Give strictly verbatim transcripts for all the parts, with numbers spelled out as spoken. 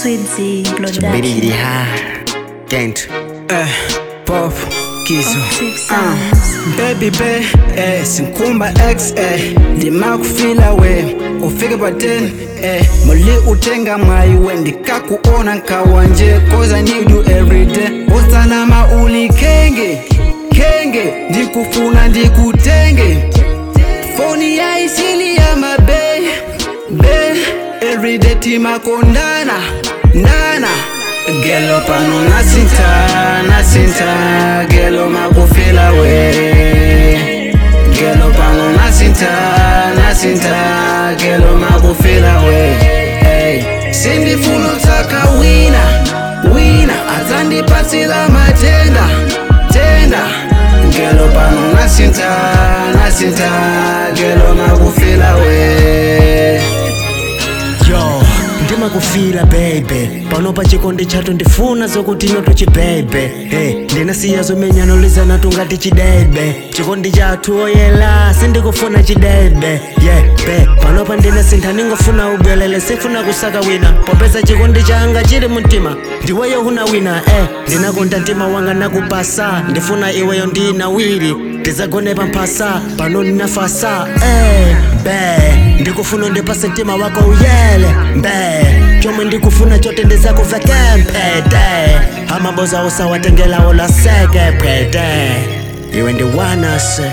Sweetie Production. Biddy ha, Kent, eh, pop, kizo. Octave Sounds. Baby bae, eh, sinkumba X, eh, ndima kufila we, ufike paten, eh, muli utenga maiwe, ndikakuona nkawanje, cause I need you every day. Osanama uli kenge, kenge, ndikufuna ndikutenge. Phone ya isili ya mabe, be, every day tima kondana, nana. Gelo pano nasinta, nasinta, gelo makufila we. Gelo pano nasinta, nasinta, gelo makufila we. Hey, sindi funo taka wina, wina, azandi pasila matenda, tenda. Gelo pano nasinta, nasinta, gelo makufila we. yo, ndima kufila baby, pano pa chikondi chato ndifuna zokuti noto chibebe. Hey, ndinasiya zomenyano lizana tungati chidebe, chikondi chathu oyela sindikufuna chidebe. Yeah, be, pano pa ndina sintha ningofuna ubwelele sifuna kusaka wina, popeza chikondi changa chili mtima ndiweyo huna wina. Eh, ndinakonda mtima wanga nakupasa, ndifuna iweyo ndinawiri tizagone pamphasa pano ninafasa. Eh, be, ndikufuna ndipase mtima wako uyele mbe, chomwe ndikufuna chote ndizakuva kempete, amaboza usawatengela olaseke pete, iwe ndiwanase.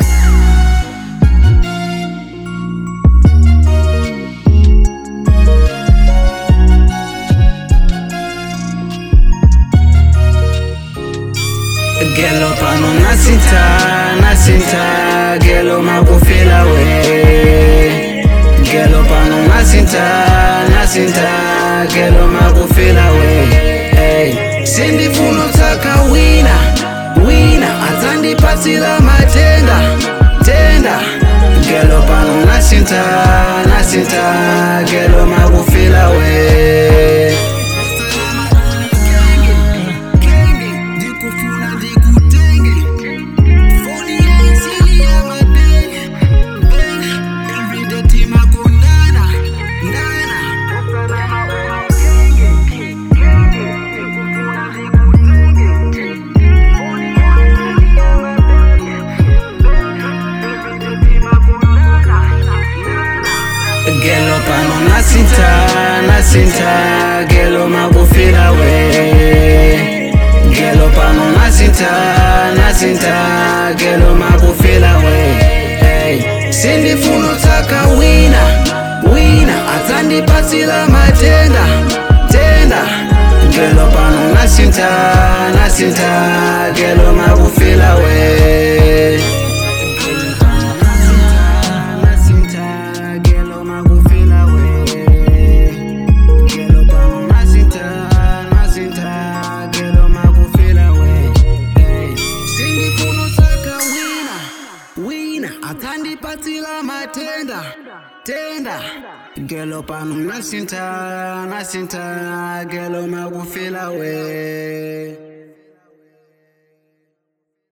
Gelo pano nasinta, nasinta, gelo makufila we. Gelo pano nasinta, nasinta, gelo makufila we. Hey, sindi funo taka wina, wina, azandi pasila matenda, tenda. Gelo pano nasinta, nasinta, gelo makufila we. Gelo pano nasinta, nasinta, gelo makufila we. Gelo pano nasinta, nasinta, gelo makufila we. Hey, sindi funo taka wina, wina, azandi pasila matenda, tenda. Gelo pano nasinta, nasinta, gelo makufila we. Atandi patila matenda, tenda. Gelo pano nasinta, nasinta, gelo makufila we.